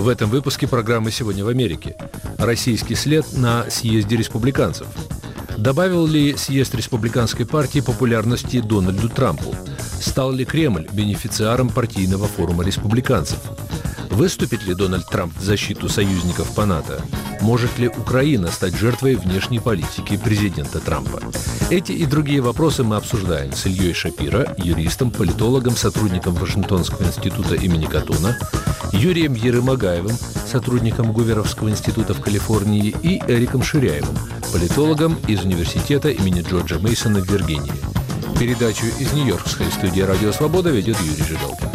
В этом выпуске программы «Сегодня в Америке». Российский след на съезде республиканцев. Добавил ли съезд республиканской партии популярности Дональду Трампу? Стал ли Кремль бенефициаром партийного форума республиканцев? Выступит ли Дональд Трамп в защиту союзников по НАТО? Может ли Украина стать жертвой внешней политики президента Трампа? Эти и другие вопросы мы обсуждаем с Ильей Шапиро, юристом, политологом, сотрудником Вашингтонского института имени Катуна, Юрием Ерымагаевым, сотрудником Гуверовского института в Калифорнии, и Эриком Ширяевым, политологом из университета имени Джорджа Мейсона в Виргинии. Передачу из Нью-Йоркской студии «Радио Свобода» ведет Юрий Жигалкин.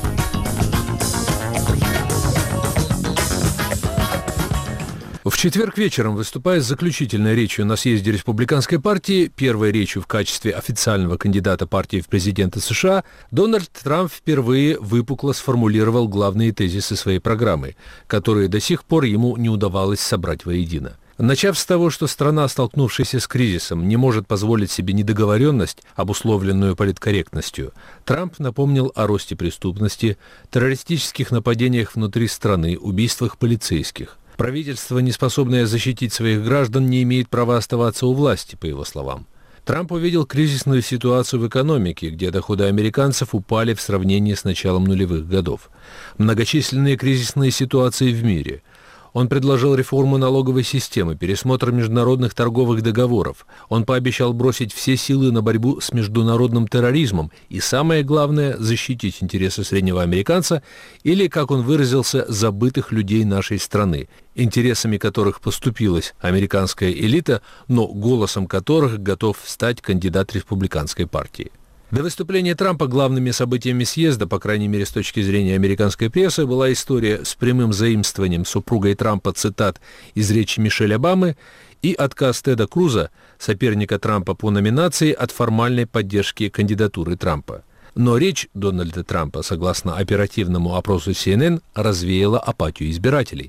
В четверг вечером, выступая с заключительной речью на съезде республиканской партии, первой речью в качестве официального кандидата партии в президенты США, Дональд Трамп впервые выпукло сформулировал главные тезисы своей программы, которые до сих пор ему не удавалось собрать воедино. Начав с того, что страна, столкнувшаяся с кризисом, не может позволить себе недоговоренность, обусловленную политкорректностью, Трамп напомнил о росте преступности, террористических нападениях внутри страны, убийствах полицейских. Правительство, не способное защитить своих граждан, не имеет права оставаться у власти, по его словам. Трамп увидел кризисную ситуацию в экономике, где доходы американцев упали в сравнении с началом нулевых годов. Многочисленные кризисные ситуации в мире. Он предложил реформу налоговой системы, пересмотр международных торговых договоров. Он пообещал бросить все силы на борьбу с международным терроризмом и, самое главное, защитить интересы среднего американца или, как он выразился, забытых людей нашей страны, интересами которых поступилась американская элита, но голосом которых готов стать кандидат республиканской партии. До выступления Трампа главными событиями съезда, по крайней мере с точки зрения американской прессы, была история с прямым заимствованием супругой Трампа цитат из речи Мишель Обамы и отказ Теда Круза, соперника Трампа по номинации, от формальной поддержки кандидатуры Трампа. Но речь Дональда Трампа, согласно оперативному опросу CNN, развеяла апатию избирателей.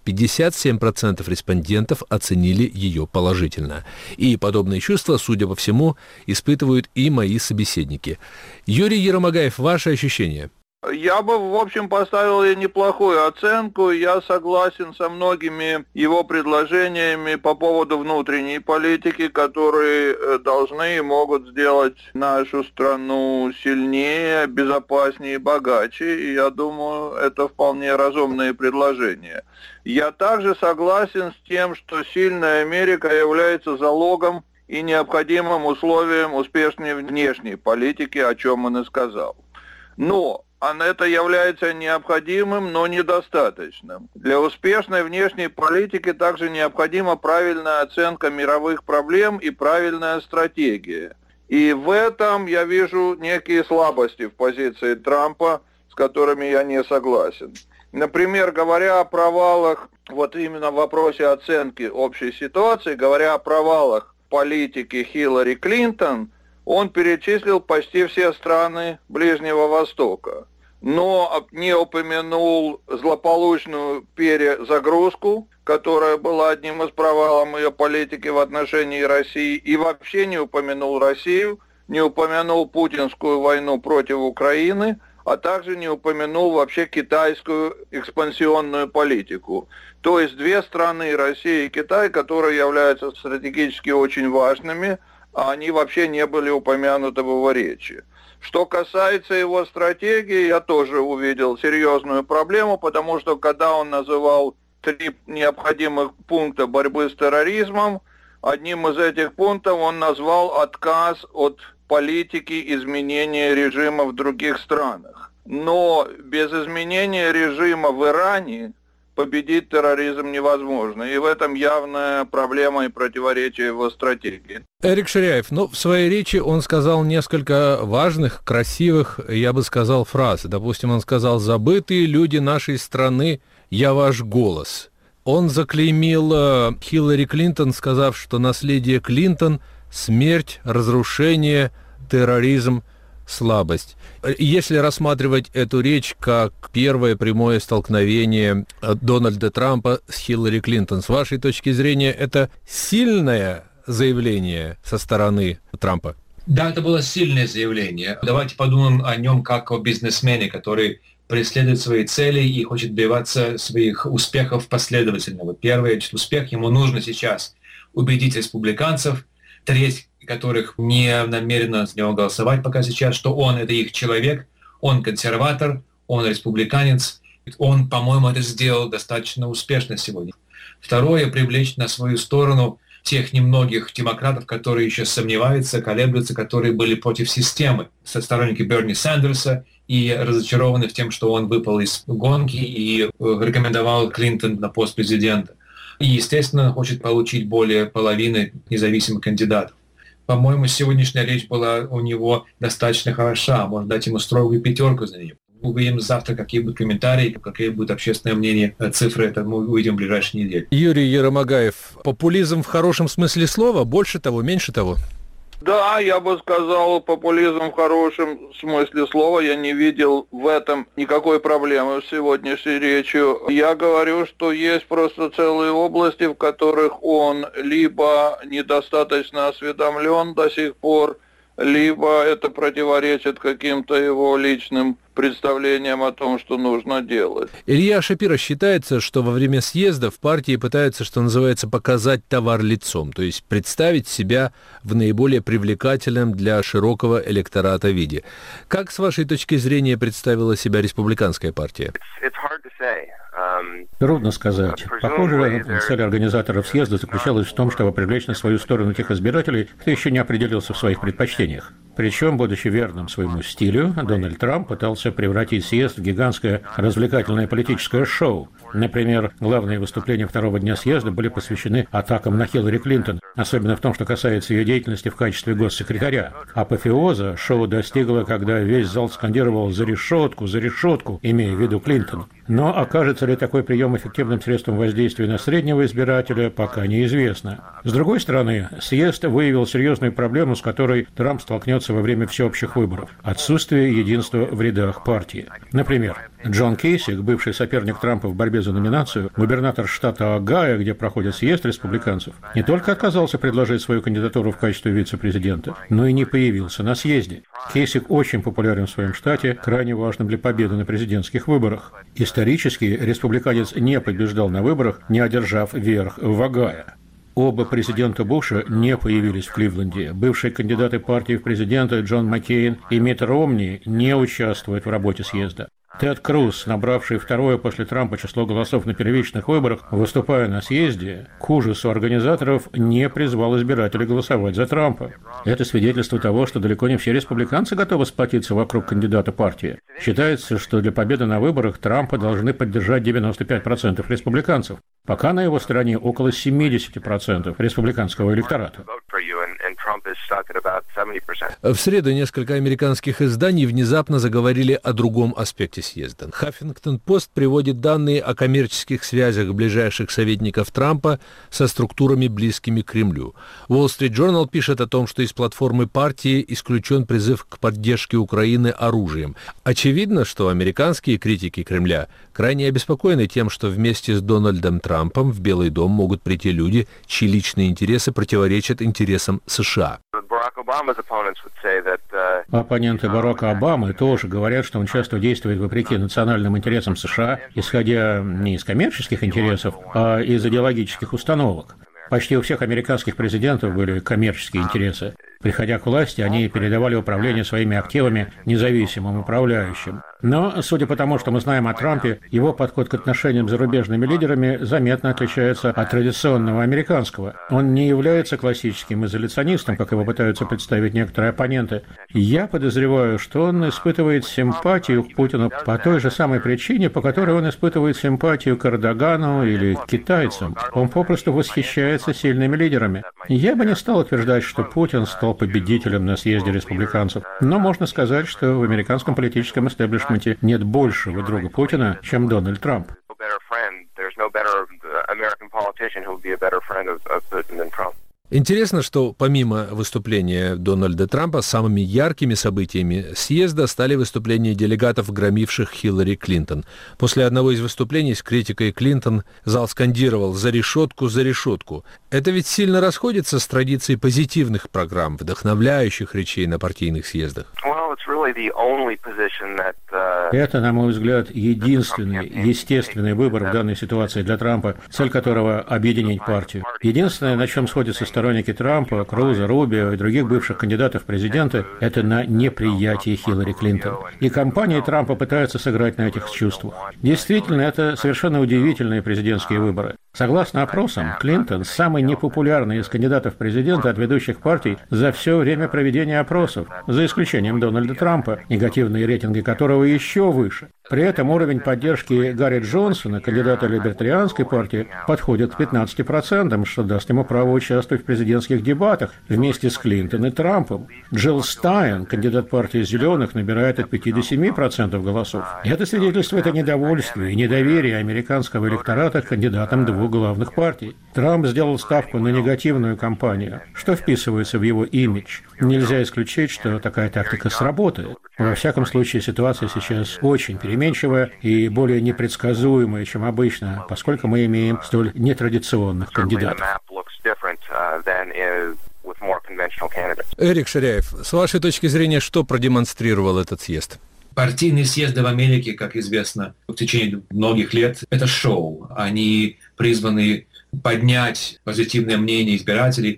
57% респондентов оценили ее положительно. И подобные чувства, судя по всему, испытывают и мои собеседники. Юрий Ерымагаев, ваши ощущения? Я бы, в общем, поставил ей неплохую оценку. Я согласен со многими его предложениями по поводу внутренней политики, которые должны и могут сделать нашу страну сильнее, безопаснее и богаче. И я думаю, это вполне разумные предложения. Я также согласен с тем, что сильная Америка является залогом и необходимым условием успешной внешней политики, о чем он и сказал. Но это является необходимым, но недостаточным. Для успешной внешней политики также необходима правильная оценка мировых проблем и правильная стратегия. И в этом я вижу некие слабости в позиции Трампа, с которыми я не согласен. Например, говоря о провалах, вот именно в вопросе оценки общей ситуации, говоря о провалах политики Хиллари Клинтон, он перечислил почти все страны Ближнего Востока, но не упомянул злополучную перезагрузку, которая была одним из провалов ее политики в отношении России, и вообще не упомянул Россию, не упомянул путинскую войну против Украины, а также не упомянул вообще китайскую экспансионную политику. То есть две страны, Россия и Китай, которые являются стратегически очень важными, а они вообще не были упомянуты в его речи. Что касается его стратегии, я тоже увидел серьезную проблему, потому что когда он называл 3 необходимых пункта борьбы с терроризмом, одним из этих пунктов он назвал отказ от политики изменения режима в других странах. Но без изменения режима в Иране победить терроризм невозможно. И в этом явная проблема и противоречие его стратегии. Эрик Ширяев, в своей речи он сказал несколько важных, красивых, я бы сказал, фраз. Допустим, он сказал: «Забытые люди нашей страны, я ваш голос». Он заклеймил Хиллари Клинтон, сказав, что наследие Клинтон – смерть, разрушение, терроризм, слабость. Если рассматривать эту речь как первое прямое столкновение Дональда Трампа с Хиллари Клинтон, с вашей точки зрения, это сильное заявление со стороны Трампа? Да, это было сильное заявление. Давайте подумаем о нем как о бизнесмене, который преследует свои цели и хочет добиваться своих успехов последовательно. Вот первый успех, ему нужно сейчас убедить республиканцев, треть которых не намерена за него голосовать пока сейчас, что он — это их человек, он консерватор, он республиканец. Он, по-моему, это сделал достаточно успешно сегодня. Второе — привлечь на свою сторону тех немногих демократов, которые еще сомневаются, колеблются, которые были против системы. Сторонники Берни Сандерса и разочарованы в тем, что он выпал из гонки и рекомендовал Клинтон на пост президента. И, естественно, хочет получить более половины независимых кандидатов. По-моему, сегодняшняя речь была у него достаточно хороша. Можно дать ему строгую 5 за нее. Увидим завтра, какие будут комментарии, какие будут общественное мнение, цифры. Это мы увидим в ближайшие недели. Юрий Еромагаев, популизм в хорошем смысле слова? Больше того, меньше того? Да, я бы сказал, популизм в хорошем смысле слова. Я не видел в этом никакой проблемы с сегодняшней речью. Я говорю, что есть просто целые области, в которых он либо недостаточно осведомлен до сих пор, либо это противоречит каким-то его личным представлениям о том, что нужно делать. Илья Шапира считается, что во время съезда в партии пытаются, что называется, показать товар лицом, то есть представить себя в наиболее привлекательном для широкого электората виде. Как, с вашей точки зрения, представила себя республиканская партия? Трудно сказать. Похоже, цель организаторов съезда заключалась в том, чтобы привлечь на свою сторону тех избирателей, кто еще не определился в своих предпочтениях. Причем, будучи верным своему стилю, Дональд Трамп пытался превратить съезд в гигантское развлекательное политическое шоу. Например, главные выступления второго дня съезда были посвящены атакам на Хиллари Клинтон, особенно в том, что касается ее деятельности в качестве госсекретаря. Апофеоза шоу достигло, когда весь зал скандировал за решетку», имея в виду Клинтон. Но окажется ли такой прием эффективным средством воздействия на среднего избирателя, пока неизвестно. С другой стороны, съезд выявил серьезную проблему, с которой Трамп столкнется во время всеобщих выборов – отсутствие единства в рядах партии. Например, Джон Кейсик, бывший соперник Трампа в борьбе за номинацию, губернатор штата Огайо, где проходит съезд республиканцев, не только отказался предложить свою кандидатуру в качестве вице-президента, но и не появился на съезде. Кейсик очень популярен в своем штате, крайне важным для победы на президентских выборах. Исторически республиканец не побеждал на выборах, не одержав верх в Огайо. Оба президента Буша не появились в Кливленде. Бывшие кандидаты партии в президенты Джон Маккейн и Митт Ромни не участвуют в работе съезда. Тед Круз, набравший второе после Трампа число голосов на первичных выборах, выступая на съезде, к ужасу организаторов не призвал избирателей голосовать за Трампа. Это свидетельство того, что далеко не все республиканцы готовы сплотиться вокруг кандидата партии. Считается, что для победы на выборах Трампа должны поддержать 95% республиканцев. Пока на его стороне около 70% республиканского электората. В среду несколько американских изданий внезапно заговорили о другом аспекте съезда. Хаффингтон-Пост приводит данные о коммерческих связях ближайших советников Трампа со структурами, близкими к Кремлю. Wall Street Journal пишет о том, что из платформы партии исключен призыв к поддержке Украины оружием. Очевидно, что американские критики Кремля крайне обеспокоены тем, что вместе с Дональдом Трампом в Белый дом могут прийти люди, чьи личные интересы противоречат интересам США. Оппоненты Барака Обамы тоже говорят, что он часто действует вопреки национальным интересам США, исходя не из коммерческих интересов, а из идеологических установок. Почти у всех американских президентов были коммерческие интересы. Приходя к власти, они передавали управление своими активами независимым управляющим. Но, судя по тому, что мы знаем о Трампе, его подход к отношениям с зарубежными лидерами заметно отличается от традиционного американского. Он не является классическим изоляционистом, как его пытаются представить некоторые оппоненты. Я подозреваю, что он испытывает симпатию к Путину по той же самой причине, по которой он испытывает симпатию к Эрдогану или к китайцам. Он попросту восхищается сильными лидерами. Я бы не стал утверждать, что Путин стал победителем на съезде республиканцев, но можно сказать, что в американском политическом истеблишменте нет большего друга Путина, чем Дональд Трамп. Интересно, что помимо выступления Дональда Трампа, самыми яркими событиями съезда стали выступления делегатов, громивших Хиллари Клинтон. После одного из выступлений с критикой Клинтон зал скандировал «За решетку, за решетку». Это ведь сильно расходится с традицией позитивных программ, вдохновляющих речей на партийных съездах. Это, на мой взгляд, единственный естественный выбор в данной ситуации для Трампа, цель которого – объединить партию. Единственное, на чем сходятся сторонники Трампа, Круза, Рубио и других бывших кандидатов в президенты, это на неприятии Хиллари Клинтон. И кампания Трампа пытается сыграть на этих чувствах. Действительно, это совершенно удивительные президентские выборы. Согласно опросам, Клинтон – самый непопулярный из кандидатов в президенты от ведущих партий за все время проведения опросов, за исключением Дональда Трампа, негативные рейтинги которого еще выше. При этом уровень поддержки Гарри Джонсона, кандидата либертарианской партии, подходит к 15%, что даст ему право участвовать в президентских дебатах вместе с Клинтон и Трампом. Джилл Стайн, кандидат партии «Зеленых», набирает от 5 до 7% голосов. И это свидетельствует о недовольстве и недоверии американского электората к кандидатам двух главных партий. Трамп сделал ставку на негативную кампанию, что вписывается в его имидж. Нельзя исключить, что такая тактика сработает. Во всяком случае, ситуация сейчас очень переменчивая и более непредсказуемая, чем обычно, поскольку мы имеем столь нетрадиционных кандидатов. Эрик Ширяев, с вашей точки зрения, что продемонстрировал этот съезд? Партийные съезды в Америке, как известно, в течение многих лет, это шоу. Они призваны поднять позитивное мнение избирателей.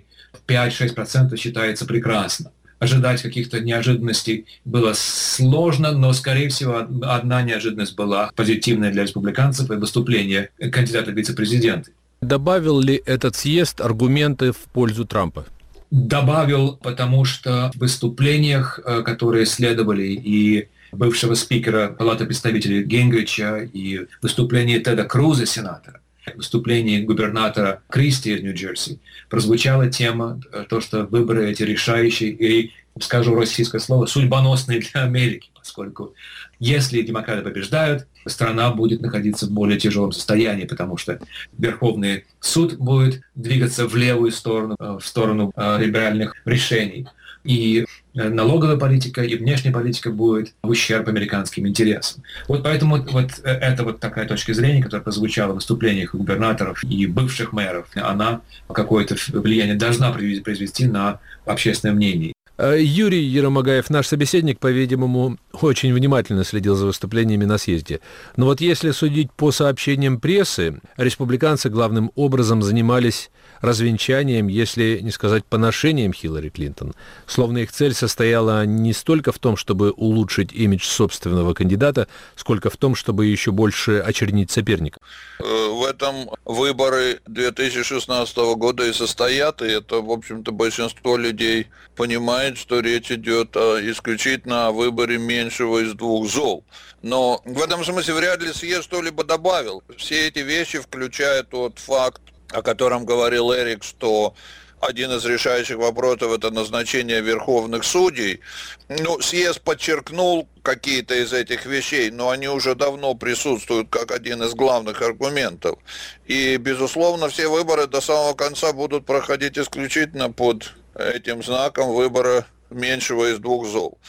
5-6% считается прекрасно. Ожидать каких-то неожиданностей было сложно, но, скорее всего, одна неожиданность была позитивная для республиканцев – и выступление кандидата в вице-президенты. Добавил ли этот съезд аргументы в пользу Трампа? Добавил, потому что в выступлениях, которые следовали, и бывшего спикера Палаты представителей Гингрича, и выступление Теда Круза, сенатора, выступлении губернатора Кристи из Нью-Джерси прозвучала тема, то, что выборы эти решающие и, скажу российское слово, судьбоносные для Америки, поскольку если демократы побеждают, страна будет находиться в более тяжелом состоянии, потому что Верховный суд будет двигаться в левую сторону, в сторону либеральных решений. И налоговая политика, и внешняя политика будет в ущерб американским интересам. Вот поэтому это такая точка зрения, которая прозвучала в выступлениях губернаторов и бывших мэров, она какое-то влияние должна произвести на общественное мнение. Юрий Еромагаев, наш собеседник, по-видимому, очень внимательно следил за выступлениями на съезде. Но вот если судить по сообщениям прессы, республиканцы главным образом занимались развенчанием, если не сказать поношением Хиллари Клинтон. Словно их цель состояла не столько в том, чтобы улучшить имидж собственного кандидата, сколько в том, чтобы еще больше очернить соперника. В этом выборы 2016 года и состоят, и это, в общем-то, большинство людей понимает, что речь идет исключительно о выборе меньшего из двух зол. Но в этом смысле вряд ли съезд что-либо добавил. Все эти вещи, включая тот факт, о котором говорил Эрик, что один из решающих вопросов – это назначение верховных судей. Съезд подчеркнул какие-то из этих вещей, но они уже давно присутствуют как один из главных аргументов. И, безусловно, все выборы до самого конца будут проходить исключительно под этим знаком выбора меньшего из двух зол.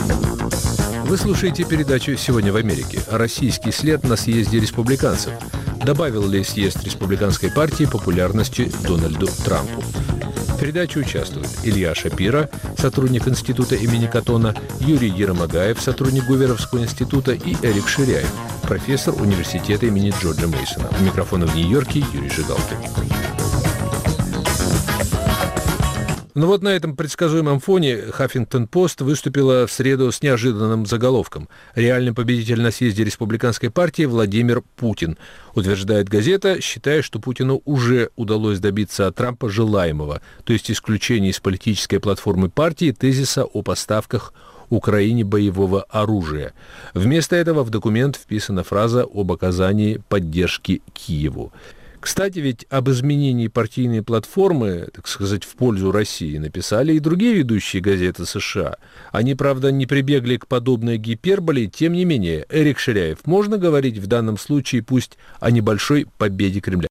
Вы слушаете передачу «Сегодня в Америке». Российский след на съезде республиканцев. Добавил ли съезд республиканской партии популярности Дональду Трампу? В передаче участвуют Илья Шапира, сотрудник института имени Каттона, Юрий Еромагаев, сотрудник Гуверовского института, и Эрик Ширяев, профессор университета имени Джорджа Мейсона. У микрофона в Нью-Йорке Юрий Жигалкин. Ну вот на этом предсказуемом фоне «Хаффингтон-Пост» выступила в среду с неожиданным заголовком. Реальный победитель на съезде республиканской партии Владимир Путин. Утверждает газета, считая, что Путину уже удалось добиться от Трампа желаемого, то есть исключения из политической платформы партии тезиса о поставках Украине боевого оружия. Вместо этого в документ вписана фраза об оказании поддержки Киеву. Кстати, ведь об изменении партийной платформы, так сказать, в пользу России написали и другие ведущие газеты США. Они, правда, не прибегли к подобной гиперболе, тем не менее, Эрик Ширяев, можно говорить в данном случае пусть о небольшой победе Кремля?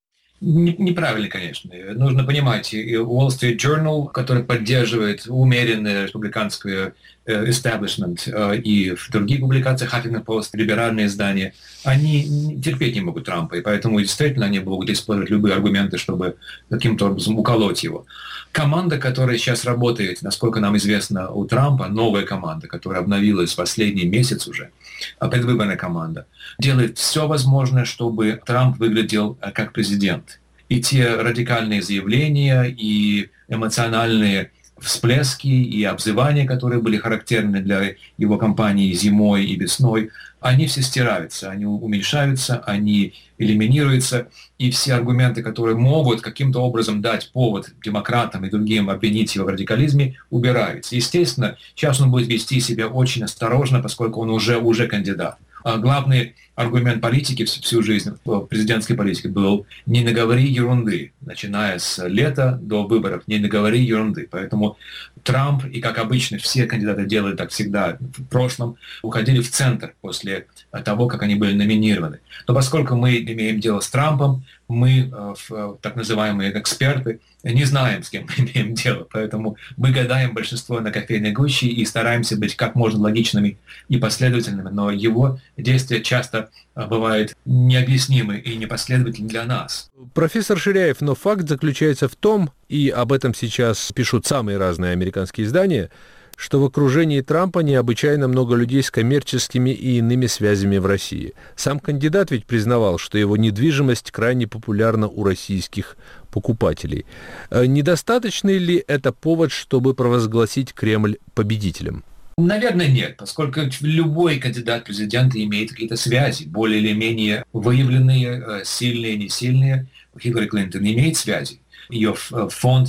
Неправильно, конечно. Нужно понимать, и Wall Street Journal, который поддерживает умеренное республиканское establishment, и в других публикациях Huffington Post, либеральные издания, они терпеть не могут Трампа, и поэтому действительно они будут использовать любые аргументы, чтобы каким-то образом уколоть его. Команда, которая сейчас работает, насколько нам известно, у Трампа, новая команда, которая обновилась в последний месяц уже, предвыборная команда, делает все возможное, чтобы Трамп выглядел как президент. И те радикальные заявления, и эмоциональные всплески, и обзывания, которые были характерны для его кампании зимой и весной, они все стираются, они уменьшаются, они элиминируются, и все аргументы, которые могут каким-то образом дать повод демократам и другим обвинить его в радикализме, убираются. Естественно, сейчас он будет вести себя очень осторожно, поскольку он уже кандидат. А главный аргумент политики всю жизнь, президентской политики, был «не наговори ерунды», начиная с лета до выборов, «не наговори ерунды». Поэтому Трамп, и как обычно все кандидаты делали так всегда в прошлом, уходили в центр после того, как они были номинированы. Но поскольку мы имеем дело с Трампом, мы, так называемые эксперты, не знаем, с кем мы имеем дело, поэтому мы гадаем большинство на кофейной гуще и стараемся быть как можно логичными и последовательными, но его действия часто бывают необъяснимы и непоследовательны для нас. Профессор Ширяев, но факт заключается в том, и об этом сейчас пишут самые разные американские издания, что в окружении Трампа необычайно много людей с коммерческими и иными связями в России. Сам кандидат ведь признавал, что его недвижимость крайне популярна у российских покупателей. Недостаточный ли это повод, чтобы провозгласить Кремль победителем? Наверное, нет, поскольку любой кандидат в президенты имеет какие-то связи, более или менее выявленные, сильные, не сильные. Хиллари Клинтон имеет связи. Ее фонд,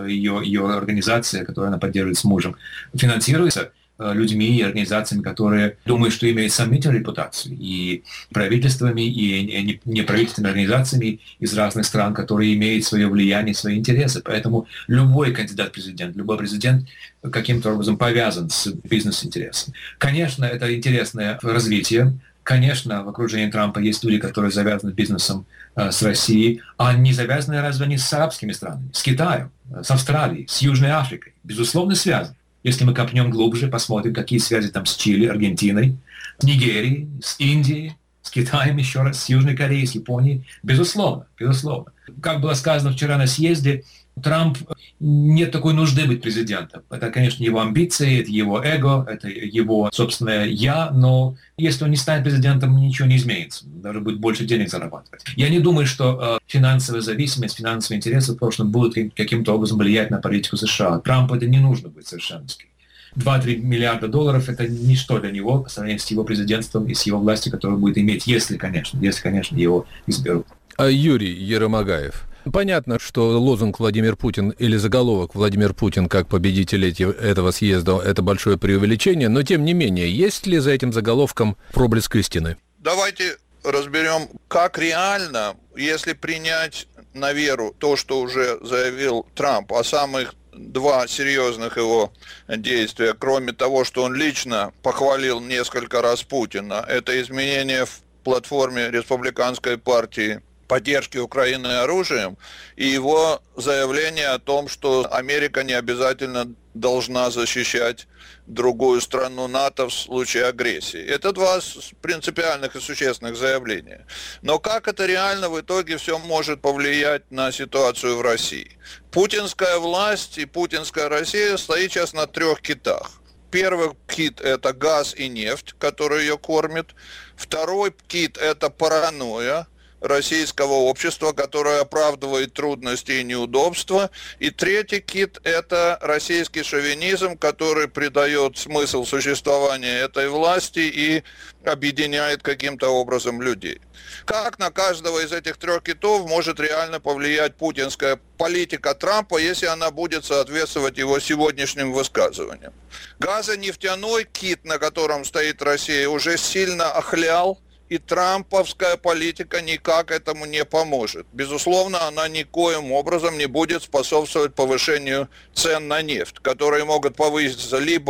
ее организация, которую она поддерживает с мужем, финансируется людьми и организациями, которые думают, что имеют сомнительную репутацию, и правительствами, и неправительственными организациями из разных стран, которые имеют свое влияние, свои интересы. Поэтому любой кандидат в президент, любой президент каким-то образом повязан с бизнес-интересом. Конечно, это интересное развитие. Конечно, в окружении Трампа есть люди, которые завязаны бизнесом с Россией, а не завязаны разве они с арабскими странами, с Китаем, с Австралией, с Южной Африкой. Безусловно, связаны. Если мы копнем глубже, посмотрим, какие связи там с Чили, Аргентиной, с Нигерией, с Индией, с Китаем еще раз, с Южной Кореей, с Японией. Безусловно, безусловно. Как было сказано вчера на съезде, Трамп нет такой нужды быть президентом. Это, конечно, его амбиции, это его эго, это его собственное «я», но если он не станет президентом, ничего не изменится. Даже будет больше денег зарабатывать. Я не думаю, что финансовая зависимость, финансовые интересы в прошлом будут каким-то образом влиять на политику США. Трампу это не нужно быть совершенно. 2-3 миллиарда долларов – это ничто для него по сравнению с его президентством и с его властью, которую будет иметь, если, конечно, его изберут. Юрий Еромагаев. Понятно, что лозунг «Владимир Путин» или заголовок «Владимир Путин как победитель этого съезда» – это большое преувеличение, но тем не менее, есть ли за этим заголовком проблеск истины? Давайте разберем, как реально, если принять на веру то, что уже заявил Трамп, о самых два серьезных его действия, кроме того, что он лично похвалил несколько раз Путина, это изменение в платформе республиканской партии поддержки Украины оружием и его заявление о том, что Америка не обязательно должна защищать другую страну НАТО в случае агрессии. Это два принципиальных и существенных заявления. Но как это реально в итоге все может повлиять на ситуацию в России? Путинская власть и путинская Россия стоит сейчас на 3 китах. Первый кит – это газ и нефть, который ее кормит. Второй кит – это паранойя российского общества, которое оправдывает трудности и неудобства. И третий кит – это российский шовинизм, который придает смысл существования этой власти и объединяет каким-то образом людей. Как на каждого из этих 3 китов может реально повлиять путинская политика Трампа, если она будет соответствовать его сегодняшним высказываниям? Газонефтяной кит, на котором стоит Россия, уже сильно охлял, и трамповская политика никак этому не поможет. Безусловно, она никоим образом не будет способствовать повышению цен на нефть, которые могут повыситься либо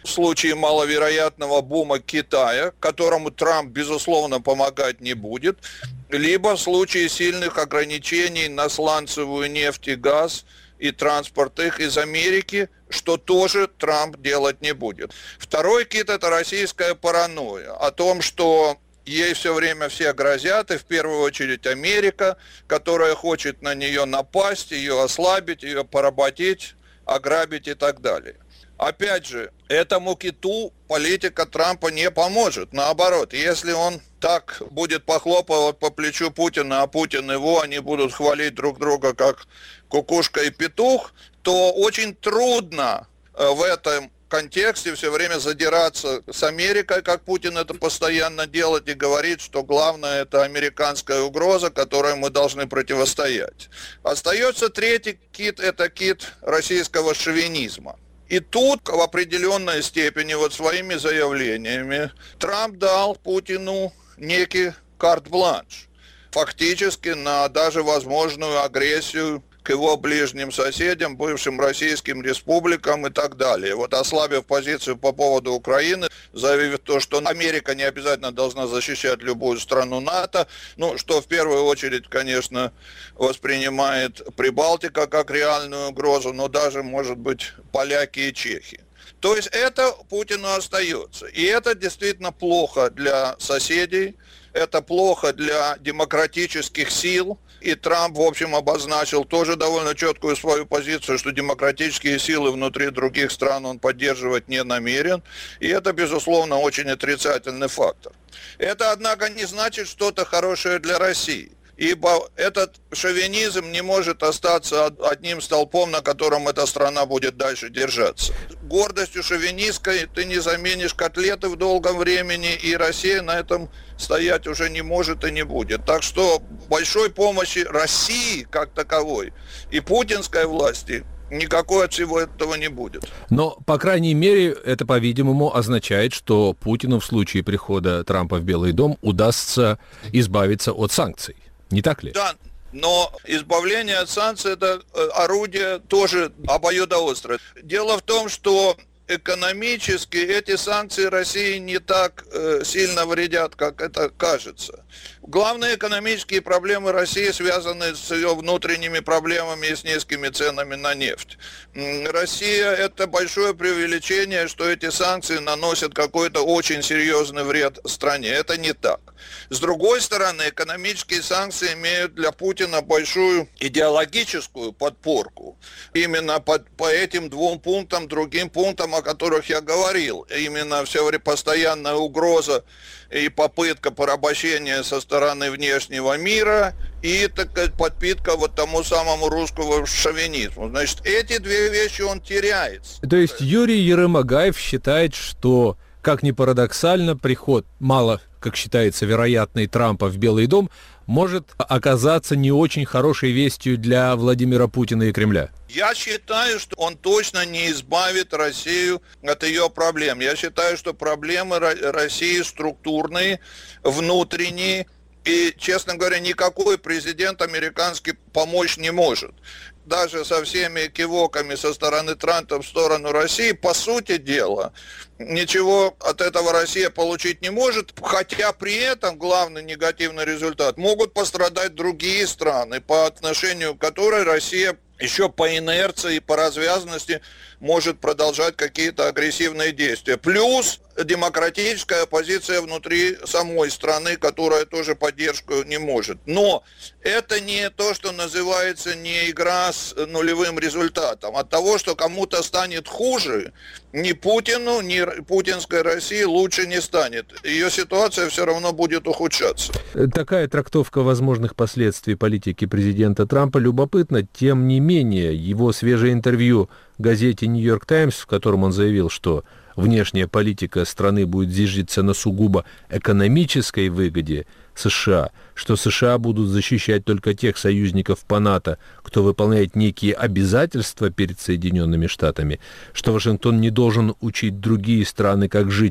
в случае маловероятного бума Китая, которому Трамп, безусловно, помогать не будет, либо в случае сильных ограничений на сланцевую нефть и газ и транспорт их из Америки, что тоже Трамп делать не будет. Второй кит – это российская паранойя о том, что ей все время все грозят, и в первую очередь Америка, которая хочет на нее напасть, ее ослабить, ее поработить, ограбить и так далее. Опять же, этому киту политика Трампа не поможет. Наоборот, если он так будет похлопывать по плечу Путина, а Путин его, они будут хвалить друг друга как кукушка и петух, то очень трудно в этом контексте все время задираться с Америкой, как Путин это постоянно делает, и говорит, что главное это американская угроза, которой мы должны противостоять. Остается третий кит, это кит российского шовинизма. И тут в определенной степени вот своими заявлениями Трамп дал Путину некий карт-бланш, фактически на даже возможную агрессию к его ближним соседям, бывшим российским республикам и так далее. Вот ослабив позицию по поводу Украины, заявив то, что Америка не обязательно должна защищать любую страну НАТО, ну, что в первую очередь, конечно, воспринимает Прибалтика как реальную угрозу, но даже, может быть, поляки и чехи. То есть это Путину остается. И это действительно плохо для соседей, это плохо для демократических сил. И Трамп, в общем, обозначил тоже довольно четкую свою позицию, что демократические силы внутри других стран он поддерживать не намерен. И это, безусловно, очень отрицательный фактор. Это, однако, не значит что-то хорошее для России. Ибо этот шовинизм не может остаться одним столпом, на котором эта страна будет дальше держаться. Гордостью шовинистской ты не заменишь котлеты в долгом времени, и Россия на этом стоять уже не может и не будет. Так что большой помощи России как таковой и путинской власти никакой от всего этого не будет. Но, по крайней мере, это, по-видимому, означает, что Путину в случае прихода Трампа в Белый дом удастся избавиться от санкций. Не так ли? Да, но избавление от санкций – это орудие тоже обоюдоострое. Дело в том, что экономически эти санкции России не так сильно вредят, как это кажется. Главные экономические проблемы России связаны с ее внутренними проблемами и с низкими ценами на нефть. Россия – это большое преувеличение, что эти санкции наносят какой-то очень серьезный вред стране. Это не так. С другой стороны, экономические санкции имеют для Путина большую идеологическую подпорку. Именно по этим двум пунктам, другим пунктам, о которых я говорил. Именно все время постоянная угроза и попытка порабощения со стороны внешнего мира и такая подпитка вот тому самому русскому шовинизму. Значит, эти две вещи он теряет. То есть Юрий Ерымагаев считает, что, как ни парадоксально, приход мало, как считается, вероятный Трампа в Белый дом может оказаться не очень хорошей вестью для Владимира Путина и Кремля? Я считаю, что он точно не избавит Россию от ее проблем. Я считаю, что проблемы России структурные, внутренние, и, честно говоря, никакой президент американский помочь не может. Даже со всеми кивоками со стороны Трампа в сторону России, по сути дела, ничего от этого Россия получить не может, хотя при этом главный негативный результат могут пострадать другие страны, по отношению к которой Россия еще по инерции и по развязанности может продолжать какие-то агрессивные действия. Плюс демократическая оппозиция внутри самой страны, которая тоже поддержку не может. Но это не то, что называется не игра с нулевым результатом. От того, что кому-то станет хуже, ни Путину, ни путинской России лучше не станет. Ее ситуация все равно будет ухудшаться. Такая трактовка возможных последствий политики президента Трампа любопытна. Тем не менее, его свежее интервью газете «Нью-Йорк Таймс», в котором он заявил, что внешняя политика страны будет зиждиться на сугубо экономической выгоде США, что США будут защищать только тех союзников по НАТО, кто выполняет некие обязательства перед Соединенными Штатами, что Вашингтон не должен учить другие страны, как жить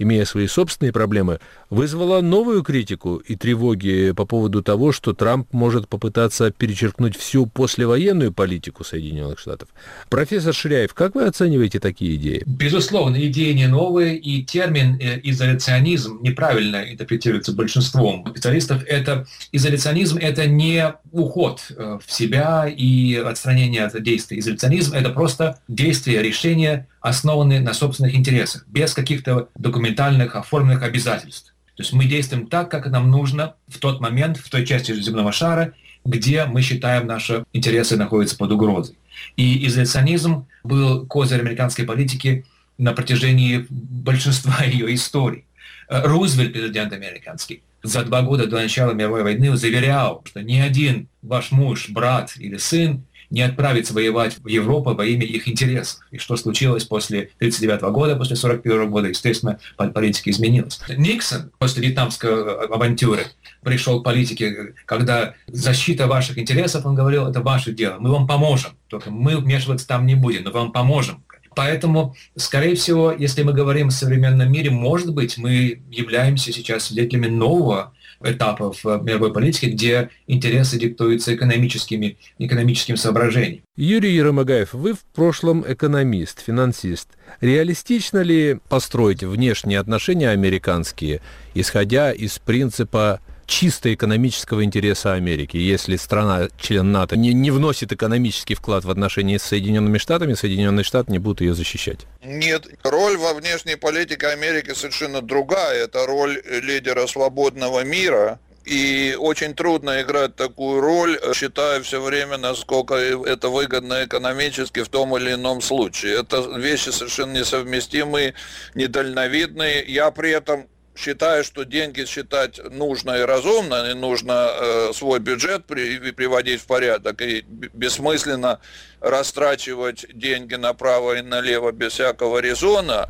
имея свои собственные проблемы, вызвала новую критику и тревоги по поводу того, что Трамп может попытаться перечеркнуть всю послевоенную политику Соединенных Штатов. Профессор Ширяев, как вы оцениваете такие идеи? Безусловно, идеи не новые, и термин изоляционизм неправильно интерпретируется большинством специалистов. Изоляционизм – это не уход в себя и отстранение от действий. Изоляционизм – это просто действия, решения, основанные на собственных интересах, без каких-то документальных, оформленных обязательств. То есть мы действуем так, как нам нужно в тот момент, в той части земного шара, где мы считаем, наши интересы находятся под угрозой. И изоляционизм был козырь американской политики на протяжении большинства ее историй. Рузвельт, президент американский, за 2 года до начала мировой войны заверял, что ни один ваш муж, брат или сын не отправится воевать в Европу во имя их интересов. И что случилось после 1939 года, после 1941 года, естественно, политика изменилась. Никсон после вьетнамской авантюры пришел к политике, когда защита ваших интересов, он говорил, это ваше дело, мы вам поможем, только мы вмешиваться там не будем, но вам поможем. Поэтому, скорее всего, если мы говорим о современном мире, может быть, мы являемся сейчас свидетелями нового этапа в мировой политике, где интересы диктуются экономическим соображением. Юрий Ермагаев, вы в прошлом экономист, финансист. Реалистично ли построить внешние отношения американские, исходя из принципа чисто экономического интереса Америки? Если страна-член НАТО не вносит экономический вклад в отношения с Соединенными Штатами, Соединенные Штаты не будут ее защищать. Нет, роль во внешней политике Америки совершенно другая. Это роль лидера свободного мира. И очень трудно играть такую роль, считая все время, насколько это выгодно экономически в том или ином случае. Это вещи совершенно несовместимые, недальновидные. Я при этом считаю, что деньги считать нужно и разумно, и нужно свой бюджет приводить в порядок, и бессмысленно растрачивать деньги направо и налево без всякого резона,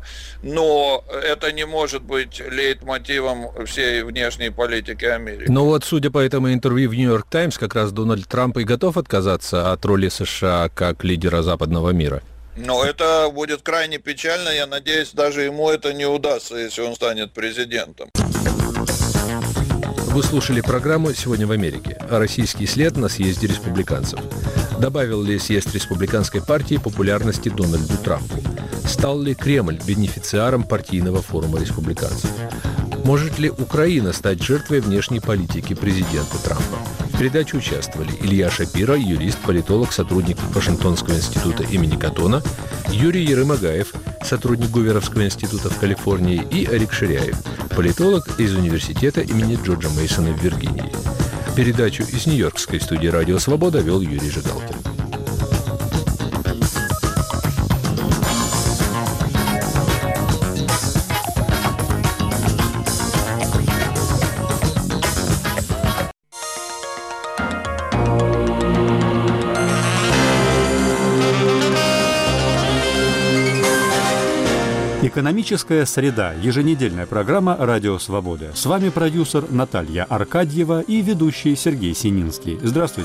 но это не может быть лейтмотивом всей внешней политики Америки. Но вот, судя по этому интервью в «Нью-Йорк Таймс», как раз Дональд Трамп и готов отказаться от роли США как лидера западного мира. Но это будет крайне печально. Я надеюсь, даже ему это не удастся, если он станет президентом. Вы слушали программу «Сегодня в Америке». Российский след на съезде республиканцев. Добавил ли съезд республиканской партии популярности Дональду Трампу? Стал ли Кремль бенефициаром партийного форума республиканцев? Может ли Украина стать жертвой внешней политики президента Трампа? В передаче участвовали Илья Шапира, юрист, политолог, сотрудник Вашингтонского института имени Каттона, Юрий Ермагаев, сотрудник Гуверовского института в Калифорнии, и Эрик Ширяев, политолог из университета имени Джорджа Мейсона в Виргинии. Передачу из Нью-Йоркской студии «Радио Свобода» вел Юрий Жигалкин. Экономическая среда. Еженедельная программа «Радио Свобода». С вами продюсер Наталья Аркадьева и ведущий Сергей Сининский. Здравствуйте.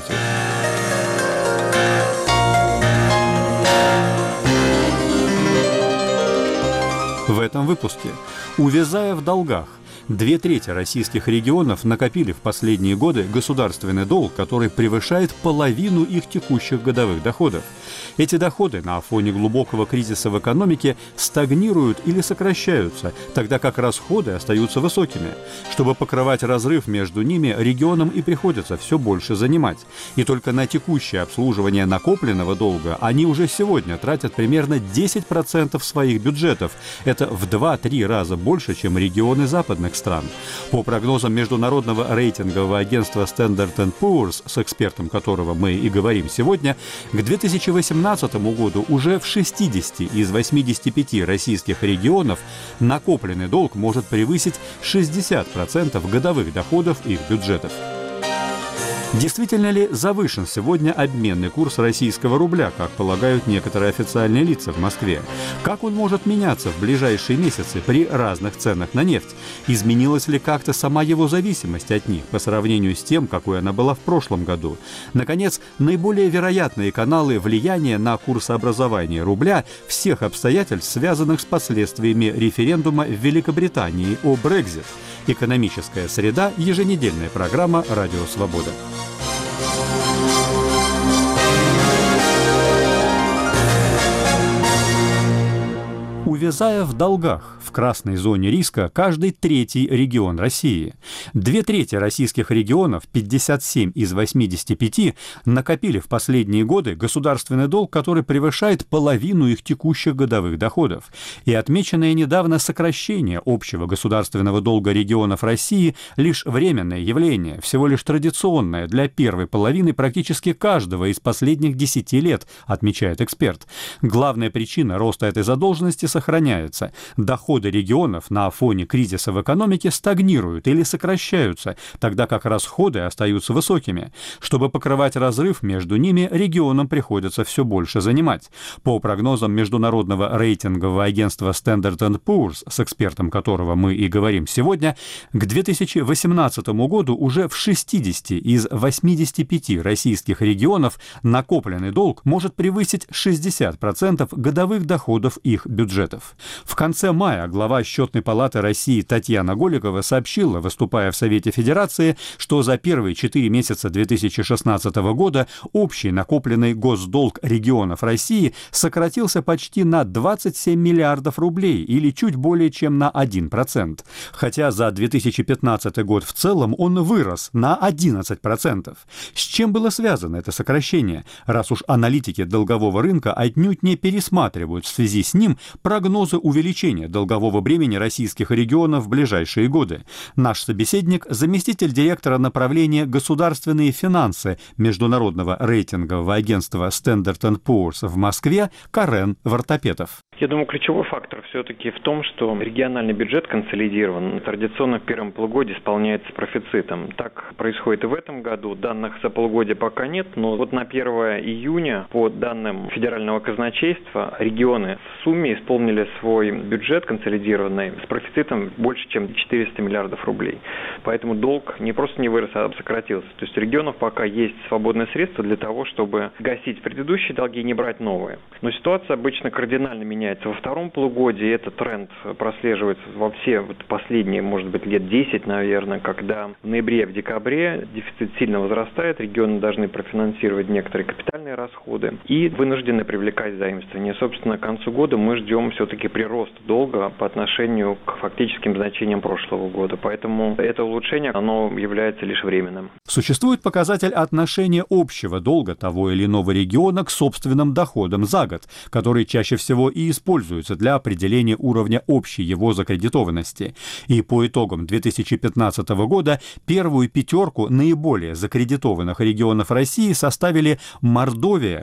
В этом выпуске. Увязая в долгах. 2/3 российских регионов накопили в последние годы государственный долг, который превышает половину их текущих годовых доходов. Эти доходы на фоне глубокого кризиса в экономике стагнируют или сокращаются, тогда как расходы остаются высокими. Чтобы покрывать разрыв между ними, регионам и приходится все больше занимать. И только на текущее обслуживание накопленного долга они уже сегодня тратят примерно 10% своих бюджетов. Это в 2-3 раза больше, чем регионы западных стран. По прогнозам международного рейтингового агентства Standard & Poor's, с экспертом которого мы и говорим сегодня, к 2018 году уже в 60 из 85 российских регионов накопленный долг может превысить 60% годовых доходов их бюджетов. Действительно ли завышен сегодня обменный курс российского рубля, как полагают некоторые официальные лица в Москве? Как он может меняться в ближайшие месяцы при разных ценах на нефть? Изменилась ли как-то сама его зависимость от них по сравнению с тем, какой она была в прошлом году? Наконец, наиболее вероятные каналы влияния на курсообразование рубля всех обстоятельств, связанных с последствиями референдума в Великобритании о Брексит. Экономическая среда. Еженедельная программа «Радио Свобода». Увязая в долгах, в красной зоне риска каждый третий регион России. 2/3 российских регионов, 57 из 85, накопили в последние годы государственный долг, который превышает половину их текущих годовых доходов. И отмеченное недавно сокращение общего государственного долга регионов России лишь временное явление, всего лишь традиционное для первой половины практически каждого из последних 10 лет, отмечает эксперт. Главная причина роста этой задолженности сохраняется. Доходы регионов на фоне кризиса в экономике стагнируют или сокращаются, тогда как расходы остаются высокими. Чтобы покрывать разрыв между ними, регионам приходится все больше занимать. По прогнозам международного рейтингового агентства Standard & Poor's, с экспертом которого мы и говорим сегодня, к 2018 году уже в 60 из 85 российских регионов накопленный долг может превысить 60% годовых доходов их бюджетов. В конце мая глава Счетной палаты России Татьяна Голикова сообщила, выступая в Совете Федерации, что за первые 4 месяца 2016 года общий накопленный госдолг регионов России сократился почти на 27 миллиардов рублей или чуть более чем на 1%. Хотя за 2015 год в целом он вырос на 11%. С чем было связано это сокращение, раз уж аналитики долгового рынка отнюдь не пересматривают в связи с ним прогнозы увеличения долгового бремени российских регионов в ближайшие годы? Наш собеседник – заместитель директора направления «Государственные финансы» международного рейтингового агентства Standard & Poor's в Москве Карен Вартапетов. Я думаю, ключевой фактор все-таки в том, что региональный бюджет консолидирован. Традиционно в первом полугодии исполняется профицитом. Так происходит и в этом году. Данных за полугодие пока нет, но вот на 1 июня, по данным федерального казначейства, регионы в сумме исполнили свой бюджет консолидированный с профицитом больше, чем 400 миллиардов рублей. Поэтому долг не просто не вырос, а сократился. То есть у регионов пока есть свободные средства для того, чтобы гасить предыдущие долги и не брать новые. Но ситуация обычно кардинально меняется. Во втором полугодии этот тренд прослеживается во все последние, может быть, лет 10, наверное, когда в ноябре и в декабре дефицит сильно возрастает, регионы должны профинансировать некоторые капитальные расходы и вынуждены привлекать заимствования. Собственно, к концу года мы ждем все-таки прироста долга по отношению к фактическим значениям прошлого года. Поэтому это улучшение, оно является лишь временным. Существует показатель отношения общего долга того или иного региона к собственным доходам за год, который чаще всего и используется для определения уровня общей его закредитованности. И по итогам 2015 года первую пятерку наиболее закредитованных регионов России составили Мордовия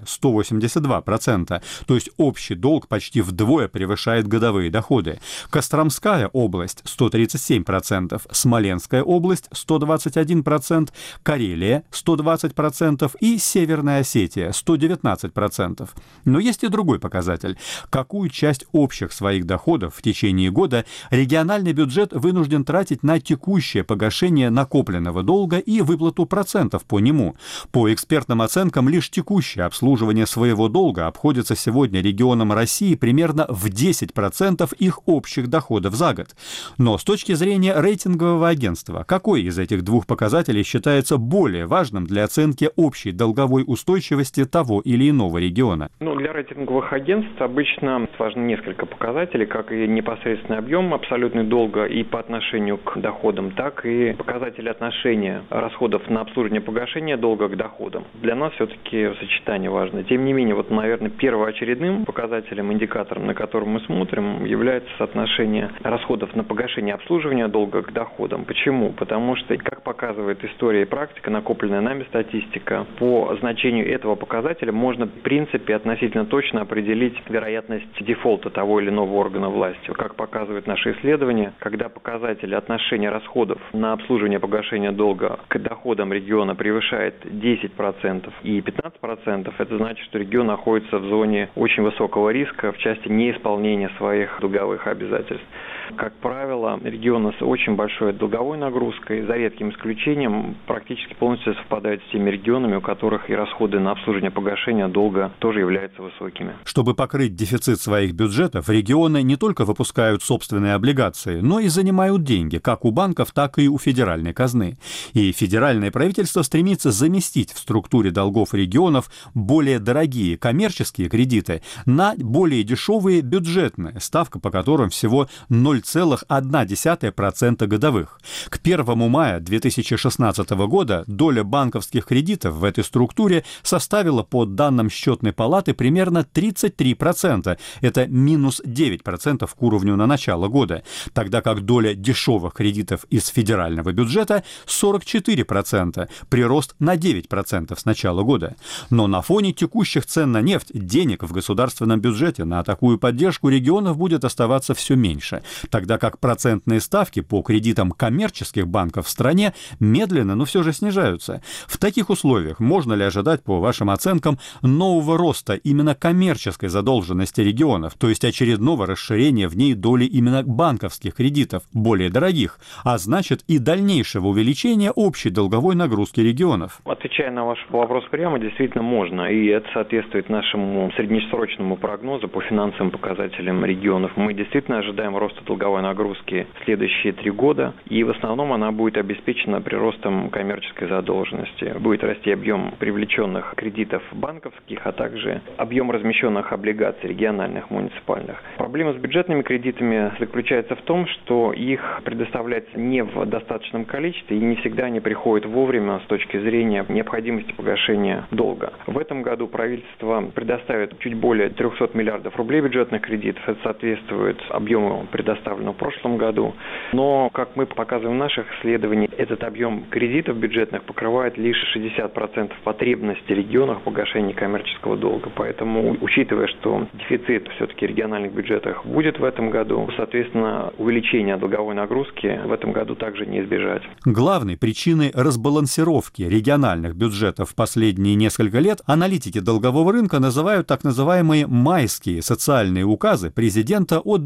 182%, то есть общий долг почти вдвое превышает годовые доходы, Костромская область 137%, Смоленская область 121%, Карелия 120% и Северная Осетия 119%. Но есть и другой показатель. Какую часть общих своих доходов в течение года региональный бюджет вынужден тратить на текущее погашение накопленного долга и выплату процентов по нему? По экспертным оценкам, лишь текущее обслуживание своего долга обходится сегодня регионам России примерно в 10% их общих доходов за год. Но с точки зрения рейтингового агентства, какой из этих двух показателей считается более важным для оценки общей долговой устойчивости того или иного региона? Для рейтинговых агентств обычно важно несколько показателей, как и непосредственный объем абсолютный долга и по отношению к доходам, так и показатели отношения расходов на обслуживание погашения долга к доходам. Для нас все-таки сочетание важно. Тем не менее, наверное, первоочередным показателем, индикатором, на котором мы смотрим, является соотношение расходов на погашение обслуживания долга к доходам. Почему? Потому что, как показывает история и практика, накопленная нами статистика, по значению этого показателя можно, в принципе, относительно точно определить вероятность дефолта того или иного органа власти. Как показывают наши исследования, когда показатели отношения расходов на обслуживание и погашение долга к доходам региона превышает 10% и 15%, это значит, что регион находится в зоне очень высокого риска в части неисполнения своих долговых обязательств. Как правило, регионы с очень большой долговой нагрузкой, за редким исключением, практически полностью совпадают с теми регионами, у которых и расходы на обслуживание и погашение долга тоже являются высокими. Чтобы покрыть дефицит своих бюджетов, регионы не только выпускают собственные облигации, но и занимают деньги как у банков, так и у федеральной казны. И федеральное правительство стремится заместить в структуре долгов регионов более дорогие коммерческие кредиты на более дешевые бюджетные, ставка по которым всего 0,1% годовых. К 1 мая 2016 года доля банковских кредитов в этой структуре составила, по данным счетной палаты, примерно 33%. Это минус 9% к уровню на начало года, тогда как доля дешевых кредитов из федерального бюджета 44%, прирост на 9% с начала года. Но на фоне текущих цен на нефть денег в государственном бюджете на такую поддержку регионов будет оставаться все меньше, тогда как процентные ставки по кредитам коммерческих банков в стране медленно, но все же снижаются. В таких условиях можно ли ожидать, по вашим оценкам, нового роста именно коммерческой задолженности регионов, то есть очередного расширения в ней доли именно банковских кредитов, более дорогих, а значит и дальнейшего увеличения общей долговой нагрузки регионов? Отвечая на ваш вопрос прямо, действительно можно, и это соответствует нашему среднесрочному прогнозу по финансовым показателям регионов. Мы действительно ожидаем роста долговой нагрузки в следующие 3 года, и в основном она будет обеспечена приростом коммерческой задолженности. Будет расти объем привлеченных кредитов банковских, а также объем размещенных облигаций региональных, муниципальных. Проблема с бюджетными кредитами заключается в том, что их предоставляется не в достаточном количестве, и не всегда они приходят вовремя с точки зрения необходимости погашения долга. В этом году правительство предоставит чуть более 300 миллиардов рублей бюджетных кредитов. Это соответствует объему, предоставленному в прошлом году. Но, как мы показываем в наших исследованиях, этот объем кредитов бюджетных покрывает лишь 60% потребностей регионов в погашении коммерческого долга. Поэтому, учитывая, что дефицит все-таки в региональных бюджетах будет в этом году, соответственно, увеличение долговой нагрузки в этом году также не избежать. Главной причиной разбалансировки региональных бюджетов в последние несколько лет аналитики долгового рынка называют так называемые майские социальные указы президента от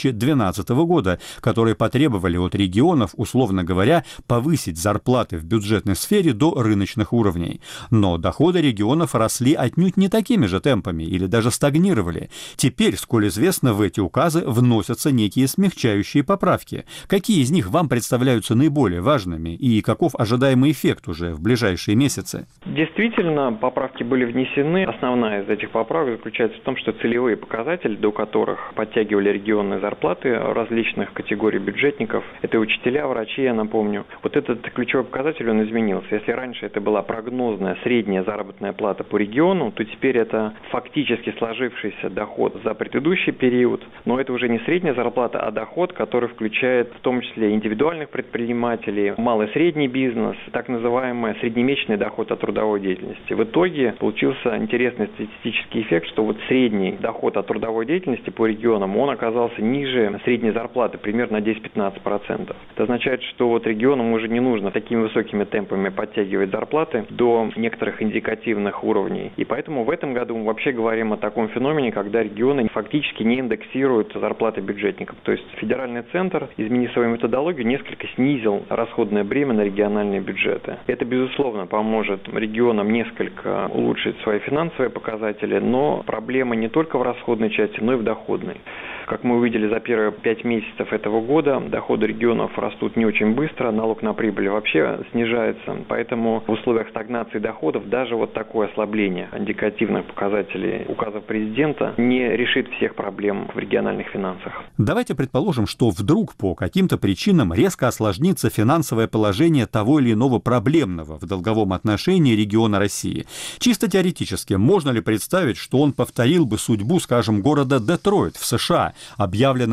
2012 года, которые потребовали от регионов, условно говоря, повысить зарплаты в бюджетной сфере до рыночных уровней. Но доходы регионов росли отнюдь не такими же темпами или даже стагнировали. Теперь, сколь известно, в эти указы вносятся некие смягчающие поправки. Какие из них вам представляются наиболее важными и каков ожидаемый эффект уже в ближайшие месяцы? Действительно, поправки были внесены. Основная из этих поправок заключается в том, что целевые показатели, до которых подтягивали регионные зарплаты различных категорий бюджетников, это учителя, врачи, я напомню, вот этот ключевой показатель, он изменился. Если раньше это была прогнозная средняя заработная плата по региону, то теперь это фактически сложившийся доход за предыдущий период, но это уже не средняя зарплата, а доход, который включает в том числе индивидуальных предпринимателей, малый и средний бизнес, так называемый среднемесячный доход от трудовой деятельности. В итоге получился интересный статистический эффект, что вот средний доход от трудовой деятельности по регионам, он оказался ниже средней зарплаты, примерно на 10-15%. Это означает, что вот регионам уже не нужно такими высокими темпами подтягивать зарплаты до некоторых индикативных уровней. И поэтому в этом году мы вообще говорим о таком феномене, когда регионы фактически не индексируют зарплаты бюджетников. То есть федеральный центр, изменив свою методологию, несколько снизил расходное бремя на региональные бюджеты. Это, безусловно, поможет регионам несколько улучшить свои финансовые показатели, но проблема не только в расходной части, но и в доходной. Как мы увидели за первые 5 месяцев этого года, доходы регионов растут не очень быстро, налог на прибыль вообще снижается, поэтому в условиях стагнации доходов даже вот такое ослабление индикативных показателей указов президента не решит всех проблем в региональных финансах. Давайте предположим, что вдруг по каким-то причинам резко осложнится финансовое положение того или иного проблемного в долговом отношении региона России. Чисто теоретически, можно ли представить, что он повторил бы судьбу, скажем, города Детройт в США, объявленного решением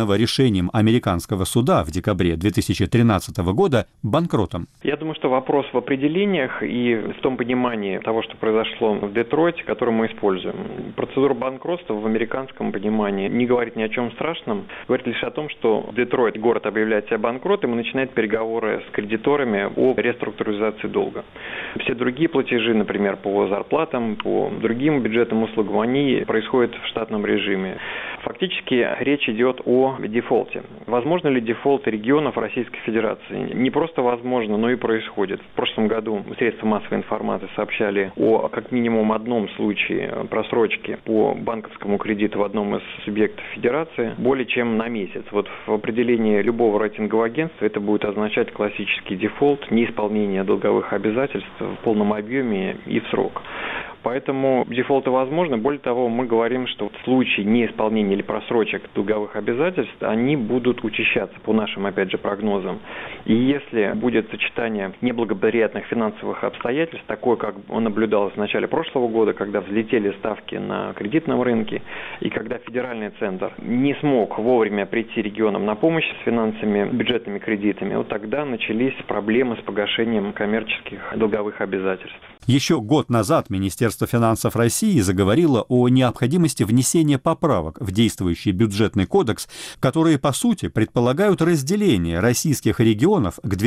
решением американского суда в декабре 2013 года банкротом. Я думаю, что вопрос в определениях и в том понимании того, что произошло в Детройте, который мы используем. Процедура банкротства в американском понимании не говорит ни о чем страшном, говорит лишь о том, что Детройт, город, объявляет себя банкротом и начинает переговоры с кредиторами о реструктуризации долга. Все другие платежи, например, по зарплатам, по другим бюджетным услугам, они происходят в штатном режиме. Фактически речь идет о дефолте. Возможно ли дефолт регионов Российской Федерации? Не просто возможно, но и происходит. В прошлом году средства массовой информации сообщали о как минимум одном случае просрочки по банковскому кредиту в одном из субъектов Федерации более чем на месяц. Вот в определении любого рейтингового агентства это будет означать классический дефолт, неисполнение долговых обязательств в полном объеме и в срок. Поэтому дефолты возможны. Более того, мы говорим, что в случае неисполнения или просрочек долговых обязательств, они будут учащаться по нашим, опять же, прогнозам. И если будет сочетание неблагоприятных финансовых обстоятельств, такое, как наблюдалось в начале прошлого года, когда взлетели ставки на кредитном рынке, и когда федеральный центр не смог вовремя прийти регионам на помощь с финансами, бюджетными кредитами, вот тогда начались проблемы с погашением коммерческих долговых обязательств. Еще год назад Министерство финансов России заговорило о необходимости внесения поправок в действующий бюджетный кодекс, которые, по сути, предполагают разделение российских регионов к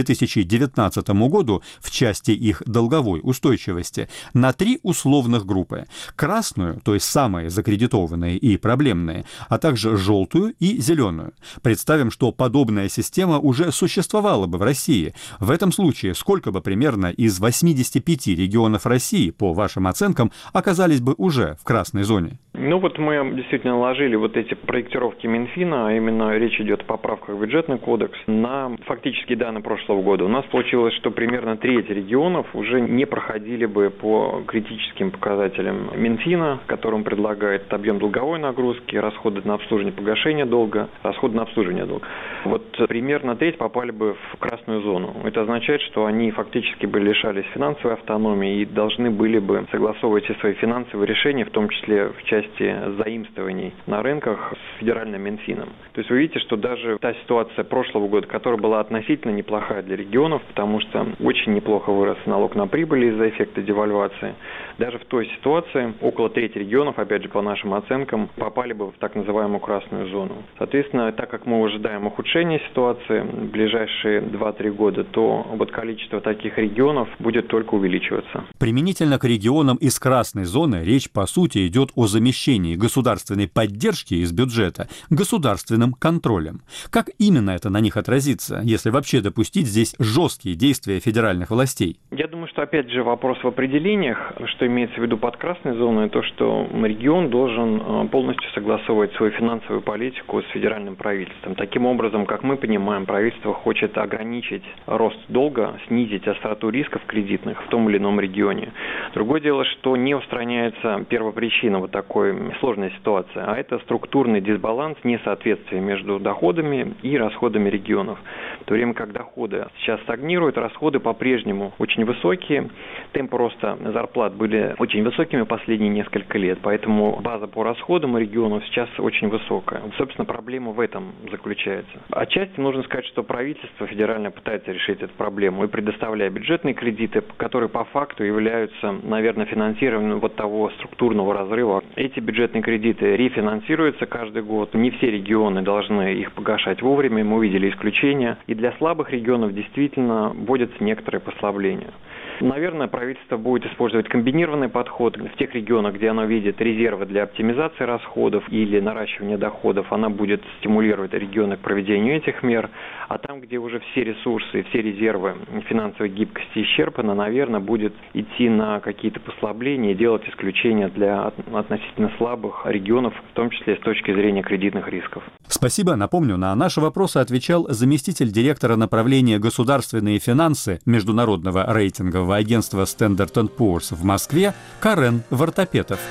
2019 году в части их долговой устойчивости на 3 условных группы. Красную, то есть самые закредитованные и проблемные, а также желтую и зеленую. Представим, что подобная система уже существовала бы в России. В этом случае сколько бы примерно из 85 регионов России, по вашим оценкам, оказались бы уже в красной зоне? Ну вот мы действительно наложили вот эти проектировки Минфина, а именно речь идет о поправках в бюджетный кодекс, на фактические данные прошлого года. У нас получилось, что примерно треть регионов уже не проходили бы по критическим показателям Минфина, которым предлагает объем долговой нагрузки, расходы на обслуживание погашения долга, расходы на обслуживание долга. Вот примерно треть попали бы в красную зону. Это означает, что они фактически бы лишались финансовой автономии и должны были бы согласовывать все свои финансовые решения, в том числе в части заимствований на рынках с федеральным Минфином. То есть вы видите, что даже та ситуация прошлого года, которая была относительно неплохая для регионов, потому что очень неплохо вырос налог на прибыль из-за эффекта девальвации, даже в той ситуации около трети регионов, опять же по нашим оценкам, попали бы в так называемую красную зону. Соответственно, так как мы ожидаем ухудшения ситуации в ближайшие 2-3 года, то вот количество таких регионов будет только увеличиваться. Применительно к регионам из красной зоны речь, по сути, идет о замещении государственной поддержки из бюджета государственным контролем. Как именно это на них отразится, если вообще допустить здесь жесткие действия федеральных властей? Я думаю, что опять же вопрос в определениях, что имеется в виду под красной зоной, то, что регион должен полностью согласовывать свою финансовую политику с федеральным правительством. Таким образом, как мы понимаем, правительство хочет ограничить рост долга, снизить остроту рисков кредитных в том или ином регионе. Другое дело, что не устраняется первопричина вот такой сложной ситуации, а это структурный дисбаланс, несоответствие между доходами и расходами регионов. В то время как доходы сейчас стагнируют, расходы по-прежнему очень высокие, темпы роста зарплат были очень высокими последние несколько лет, поэтому база по расходам у регионов сейчас очень высокая. Собственно, проблема в этом заключается. Отчасти нужно сказать, что правительство федеральное пытается решить эту проблему и предоставляя бюджетные кредиты, которые по факту являются, наверное, финансированием вот того структурного разрыва. Эти бюджетные кредиты рефинансируются каждый год. Не все регионы должны их погашать вовремя. Мы увидели исключения. И для слабых регионов действительно вводятся некоторые послабления. Наверное, правительство будет использовать комбинированный подход. В тех регионах, где оно видит резервы для оптимизации расходов или наращивания доходов, она будет стимулировать регионы к проведению этих мер. А там, где уже все ресурсы, все резервы финансовой гибкости исчерпаны, наверное, будет идти на какие-то послабления и делать исключения для относительно слабых регионов, в том числе с точки зрения кредитных рисков. Спасибо. Напомню, на наши вопросы отвечал заместитель директора направления «Государственные финансы» международного рейтингового агентства Standard & Poor's в Москве Карен Вартапетов.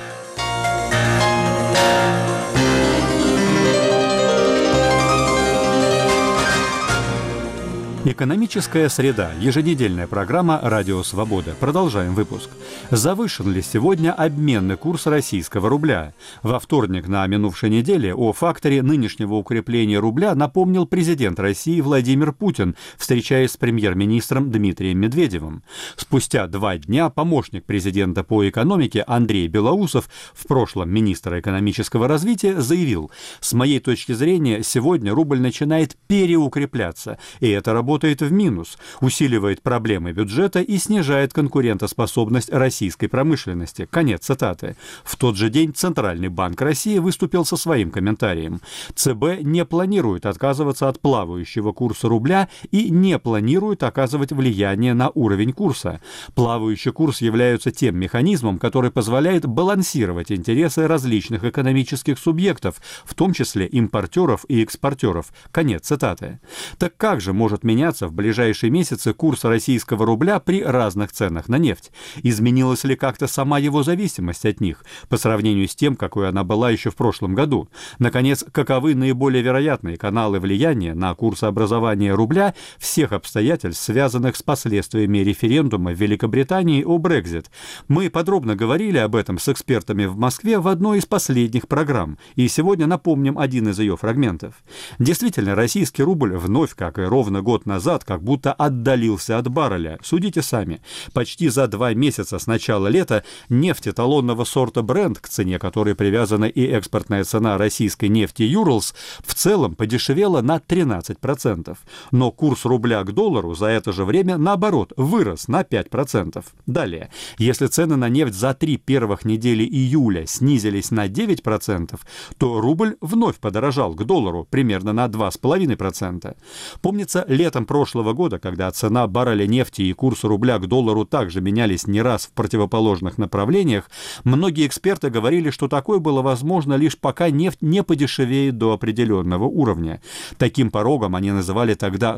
Экономическая среда. Еженедельная программа «Радио Свобода». Продолжаем выпуск. Завышен ли сегодня обменный курс российского рубля? Во вторник на минувшей неделе о факторе нынешнего укрепления рубля напомнил президент России Владимир Путин, встречаясь с премьер-министром Дмитрием Медведевым. Спустя 2 дня помощник президента по экономике Андрей Белоусов, в прошлом министр экономического развития, заявил: «С моей точки зрения, сегодня рубль начинает переукрепляться, и это работает в минус, усиливает проблемы бюджета и снижает конкурентоспособность российской промышленности». Конец цитаты. В тот же день Центральный банк России выступил со своим комментарием. ЦБ не планирует отказываться от плавающего курса рубля и не планирует оказывать влияние на уровень курса. Плавающий курс является тем механизмом, который позволяет балансировать интересы различных экономических субъектов, в том числе импортеров и экспортеров. Конец цитаты. Так как же может меняться в ближайшие месяцы курс российского рубля при разных ценах на нефть? Изменилась ли как-то сама его зависимость от них по сравнению с тем, какой она была еще в прошлом году? Наконец, каковы наиболее вероятные каналы влияния на курсообразование рубля всех обстоятельств, связанных с последствиями референдума в Великобритании о Brexit? Мы подробно говорили об этом с экспертами в Москве в одной из последних программ, и сегодня напомним один из ее фрагментов. Действительно, российский рубль вновь, как и ровно год назад, как будто отдалился от барреля. Судите сами. Почти за 2 месяца с начала лета нефть эталонного сорта Brent, к цене которой привязана и экспортная цена российской нефти Urals, в целом подешевела на 13%. Но курс рубля к доллару за это же время, наоборот, вырос на 5%. Далее, если цены на нефть за 3 первых недели июля снизились на 9%, то рубль вновь подорожал к доллару примерно на 2,5%. Помнится, летом прошлого года, когда цена барреля нефти и курс рубля к доллару также менялись не раз в противоположных направлениях, многие эксперты говорили, что такое было возможно лишь пока нефть не подешевеет до определенного уровня. Таким порогом они называли тогда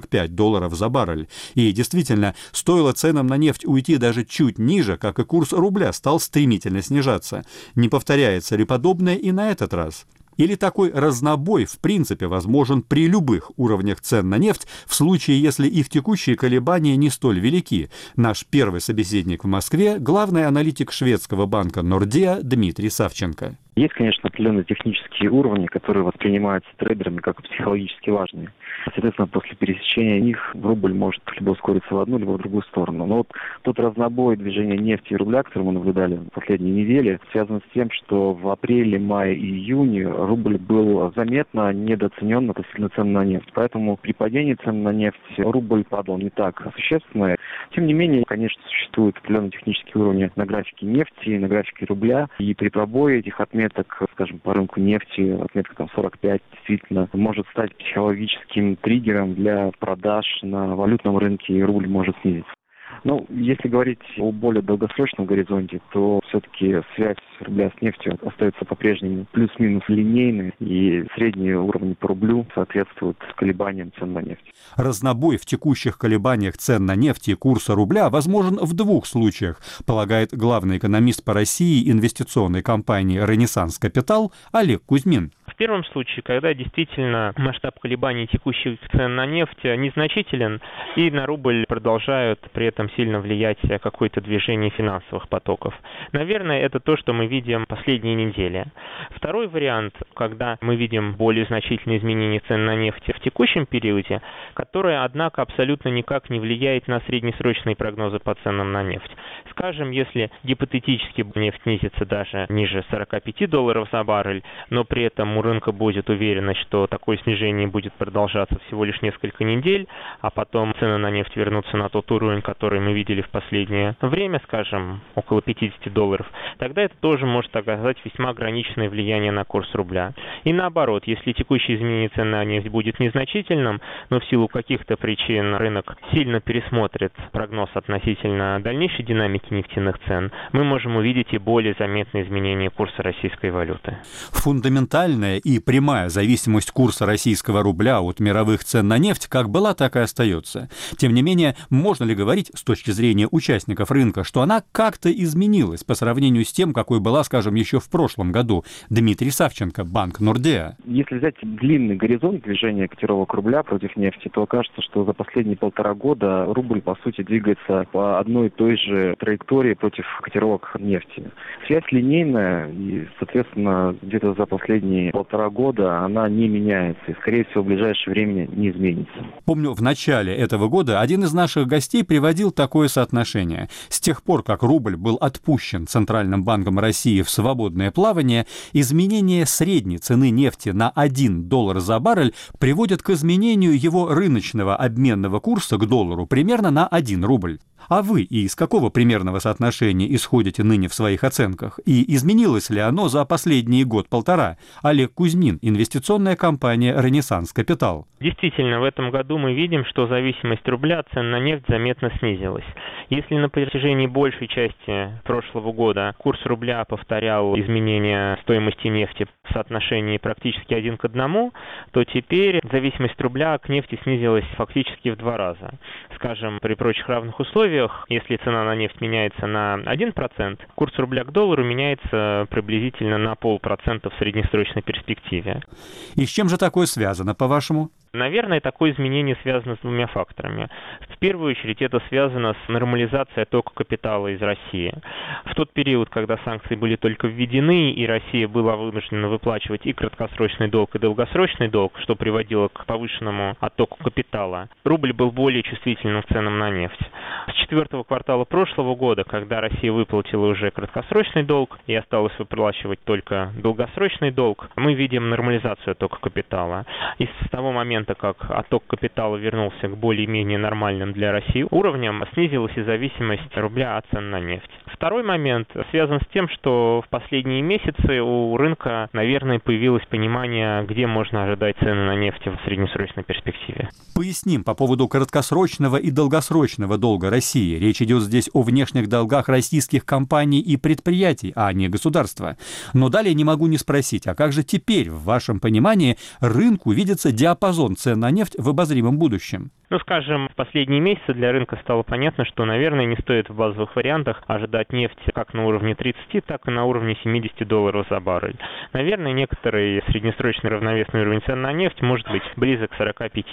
$45 за баррель. И действительно, стоило ценам на нефть уйти даже чуть ниже, как и курс рубля стал стремительно снижаться. Не повторяется ли подобное и на этот раз? Или такой разнобой в принципе возможен при любых уровнях цен на нефть, в случае, если их текущие колебания не столь велики? Наш первый собеседник в Москве – главный аналитик шведского банка Nordea Дмитрий Савченко. Есть, конечно, определенные технические уровни, которые воспринимаются трейдерами как психологически важные. Соответственно, после пересечения них рубль может либо ускориться в одну, либо в другую сторону. Но вот тот разнобой движения нефти и рубля, который мы наблюдали в последние недели, связан с тем, что в апреле, мае и июне рубль был заметно недооценен относительно цен на нефть. Поэтому при падении цен на нефть рубль падал не так существенно. Тем не менее, конечно, существуют определенные технические уровни на графике нефти, на графике рубля. И при пробое этих отметок, скажем, по рынку нефти, отметка там 45, действительно, может стать психологическим триггером для продаж на валютном рынке, и рубль может снизиться. Ну, если говорить о более долгосрочном горизонте, то все-таки связь рубля с нефтью остается по-прежнему плюс-минус линейной, и средние уровни по рублю соответствуют колебаниям цен на нефть. Разнобой в текущих колебаниях цен на нефть и курса рубля возможен в 2 случаях, полагает главный экономист по России инвестиционной компании «Ренессанс Капитал» Олег Кузьмин. В первом случае, когда действительно масштаб колебаний текущих цен на нефть незначителен, и на рубль продолжают при этом сильно влиять какое-то движение финансовых потоков. Наверное, это то, что мы видим последние недели. Второй вариант, когда мы видим более значительные изменения цен на нефть в текущем периоде, которое, однако, абсолютно никак не влияет на среднесрочные прогнозы по ценам на нефть. Скажем, если гипотетически нефть снизится даже ниже $45 за баррель, но при этом у рынка будет уверенность, что такое снижение будет продолжаться всего лишь несколько недель, а потом цены на нефть вернутся на тот уровень, который мы видели в последнее время, скажем, около $50, тогда это тоже может оказать весьма ограниченное влияние на курс рубля. И наоборот, если текущее изменение цен на нефть будет незначительным, но в силу каких-то причин рынок сильно пересмотрит прогноз относительно дальнейшей динамики нефтяных цен, мы можем увидеть и более заметные изменения курса российской валюты. Фундаментальная реальная и прямая зависимость курса российского рубля от мировых цен на нефть как была, так и остается. Тем не менее, можно ли говорить с точки зрения участников рынка, что она как-то изменилась по сравнению с тем, какой была, скажем, еще в прошлом году? Дмитрий Савченко, Банк Нордеа. Если взять длинный горизонт движения котировок рубля против нефти, то окажется, что за последние 1,5 года рубль, по сути, двигается по одной и той же траектории против котировок нефти. Связь линейная, и, соответственно, где-то за последние 1,5 года она не меняется, и, скорее всего, в ближайшее время не изменится. Помню, в начале этого года один из наших гостей приводил такое соотношение. С тех пор, как рубль был отпущен Центральным банком России в свободное плавание, изменение средней цены нефти на $1 за баррель приводит к изменению его рыночного обменного курса к доллару примерно на 1 рубль. А вы из какого примерного соотношения исходите ныне в своих оценках? И изменилось ли оно за последние год-полтора? Олег Кузьмин, инвестиционная компания «Ренессанс Капитал». Действительно, в этом году мы видим, что зависимость рубля от цен на нефть заметно снизилась. Если на протяжении большей части прошлого года курс рубля повторял изменение стоимости нефти в соотношении практически 1 к 1, то теперь зависимость рубля к нефти снизилась фактически в 2 раза. Скажем, при прочих равных условиях, если цена на нефть меняется на 1%, курс рубля к доллару меняется приблизительно на 0,5% в среднесрочной перспективе. И с чем же такое связано, по-вашему? Наверное, такое изменение связано с 2 факторами. В первую очередь это связано с нормализацией оттока капитала из России. В тот период, когда санкции были только введены, и Россия была вынуждена выплачивать и краткосрочный долг, и долгосрочный долг, что приводило к повышенному оттоку капитала, рубль был более чувствительным к ценам на нефть. С 4-го квартала прошлого года, когда Россия выплатила уже краткосрочный долг и осталось выплачивать только долгосрочный долг, мы видим нормализацию оттока капитала. И с того момента, как отток капитала вернулся к более-менее нормальным для России уровням, снизилась и зависимость рубля от цен на нефть. Второй момент связан с тем, что в последние месяцы у рынка, наверное, появилось понимание, где можно ожидать цены на нефть в среднесрочной перспективе. Поясним по поводу краткосрочного и долгосрочного долга России. Речь идет здесь о внешних долгах российских компаний и предприятий, а не государства. Но далее не могу не спросить, а как же теперь, в вашем понимании, рынку видится диапазон цен на нефть в обозримом будущем? Скажем, в последние месяцы для рынка стало понятно, что, наверное, не стоит в базовых вариантах ожидать нефть как на уровне 30, так и на уровне $70 за баррель. Наверное, некоторый среднесрочный равновесный уровень цен на нефть может быть близок к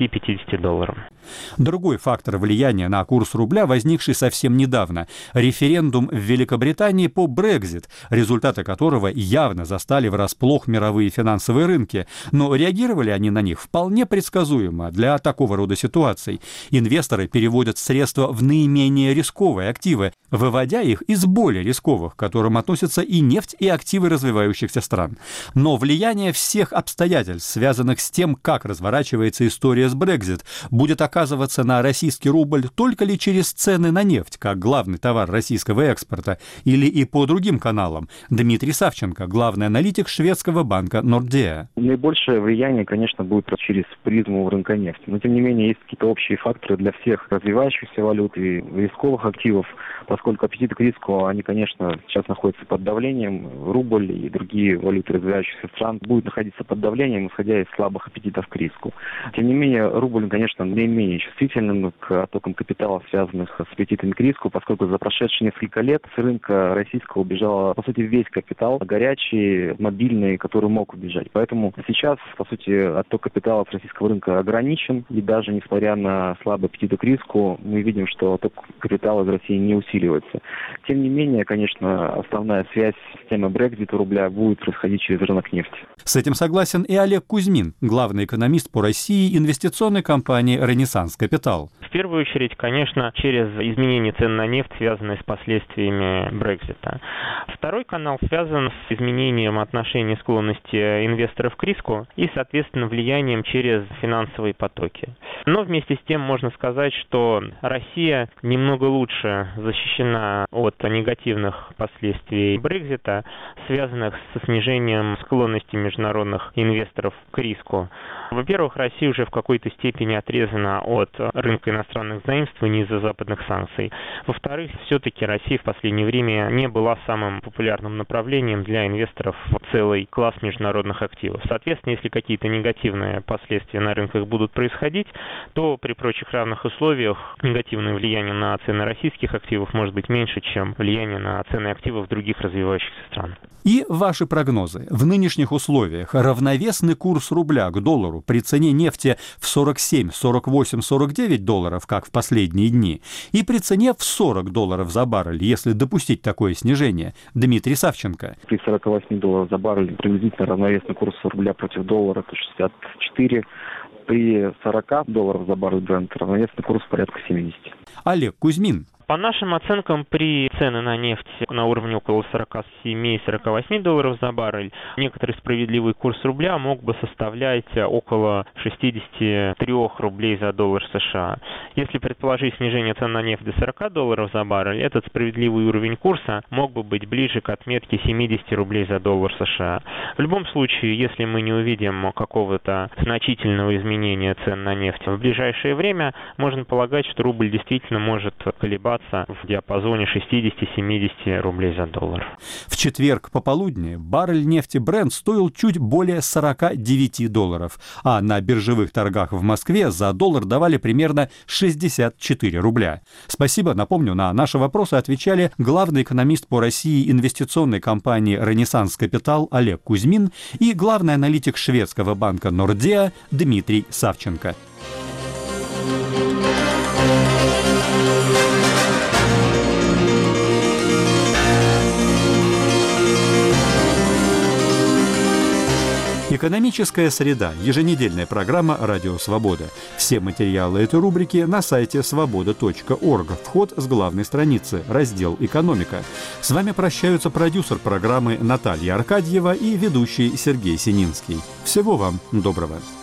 $45-50. Другой фактор влияния на курс рубля, возникший совсем недавно – референдум в Великобритании по Brexit, результаты которого явно застали врасплох мировые финансовые рынки. Но реагировали они на них вполне предсказуемо для такого рода ситуаций. Инвесторы переводят средства в наименее рисковые активы, выводя их из более рисковых, к которым относятся и нефть, и активы развивающихся стран. Но влияние всех обстоятельств, связанных с тем, как разворачивается история с Brexit, будет оказываться на российский рубль только ли через цены на нефть, как главный товар российского экспорта, или и по другим каналам? Дмитрий Савченко, главный аналитик шведского банка Нордеа. Наибольшее влияние, конечно, будет через призму рынка нефти. Но, тем не менее, есть какие-то общие факторы для всех развивающихся валют и рисковых активов, поскольку аппетиты к риску, они, конечно, сейчас находятся под давлением. Рубль и другие валюты развивающихся стран будут находиться под давлением, исходя из слабых аппетитов к риску. Тем не менее, рубль, конечно, наименее чувствительным к оттокам капитала, связанных с аппетитами к риску, поскольку за прошедшие несколько лет с рынка российского убежал, по сути, весь капитал, горячий, мобильный, который мог убежать. Поэтому сейчас, по сути, отток капитала с российского рынка ограничен, и даже несмотря на слабый аппетит к риску, мы видим, что отток капитала из России не усиливается. Тем не менее, конечно, основная связь системы Brexit рубля будет происходить через рынок нефти. С этим согласен и Олег Кузьмин, главный экономист по России инвестиционной компании «Ренессанс Капитал». В первую очередь, конечно, через изменение цен на нефть, связанные с последствиями Брексита. Второй канал связан с изменением отношений склонности инвесторов к риску и, соответственно, влиянием через финансовые потоки. Но вместе вместе с тем можно сказать, что Россия немного лучше защищена от негативных последствий Брексита, связанных со снижением склонности международных инвесторов к риску. Во-первых, Россия уже в какой-то степени отрезана от рынка иностранных заимствований из-за западных санкций. Во-вторых, все-таки Россия в последнее время не была самым популярным направлением для инвесторов в целый класс международных активов. Соответственно, если какие-то негативные последствия на рынках будут происходить, то при прочих равных условиях негативное влияние на цены российских активов может быть меньше, чем влияние на цены активов других развивающихся стран. И ваши прогнозы. В нынешних условиях равновесный курс рубля к доллару при цене нефти в 47, 48, 49 долларов, как в последние дни, и при цене в $40 за баррель, если допустить такое снижение. Дмитрий Савченко. При 48 долларов за баррель приблизительно равновесный курс рубля против доллара это 64. При 40 долларов за баррель Brent равновесный курс порядка 70. Олег Кузьмин. По нашим оценкам, при цены на нефть на уровне около 47-48 долларов за баррель, некоторый справедливый курс рубля мог бы составлять около 63 рублей за доллар США. Если предположить снижение цен на нефть до 40 долларов за баррель, этот справедливый уровень курса мог бы быть ближе к отметке 70 рублей за доллар США. В любом случае, если мы не увидим какого-то значительного изменения цен на нефть в ближайшее время, можно полагать, что рубль действительно может колебаться в диапазоне 60-70 рублей за доллар. В четверг пополудни баррель нефти Brent стоил чуть более 49 долларов, а на биржевых торгах в Москве за доллар давали примерно 64 рубля. Спасибо, напомню, на наши вопросы отвечали главный экономист по России инвестиционной компании «Ренессанс Капитал» Олег Кузьмин и главный аналитик шведского банка Nordea Дмитрий Савченко. Экономическая среда. Еженедельная программа «Радио Свобода». Все материалы этой рубрики на сайте svoboda.org. Вход с главной страницы. Раздел «Экономика». С вами прощаются продюсер программы Наталья Аркадьева и ведущий Сергей Сининский. Всего вам доброго.